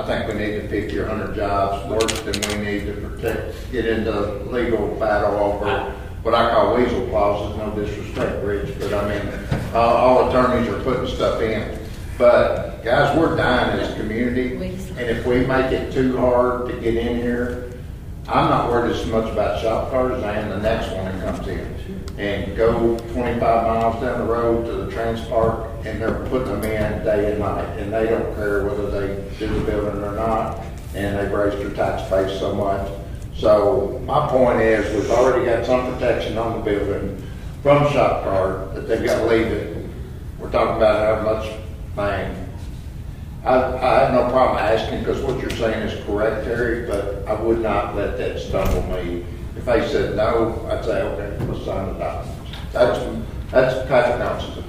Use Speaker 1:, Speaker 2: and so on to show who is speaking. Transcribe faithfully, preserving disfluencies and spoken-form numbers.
Speaker 1: think we need to pick your hundred jobs worse than we need to protect, get into legal battle over what I call weasel clauses, no disrespect, Rich, but I mean, uh, all attorneys are putting stuff in. But guys, we're dying as a community, and if we make it too hard to get in here, I'm not worried as much about shop cars as I am the next one that comes in. And go twenty-five miles down the road to the trans park, and they're putting them in day and night, and they don't care whether they do the building or not, and they've raised their tax base so much. So my point is, we've already got some protection on the building from shop card that they've got to leave it. We're talking about how much thing. I, I have no problem asking, because what you're saying is correct, Terry, but I would not let that stumble me. If they said no, I'd say, okay, let's sign the documents. That's, that's Patrick Nelson's opinion.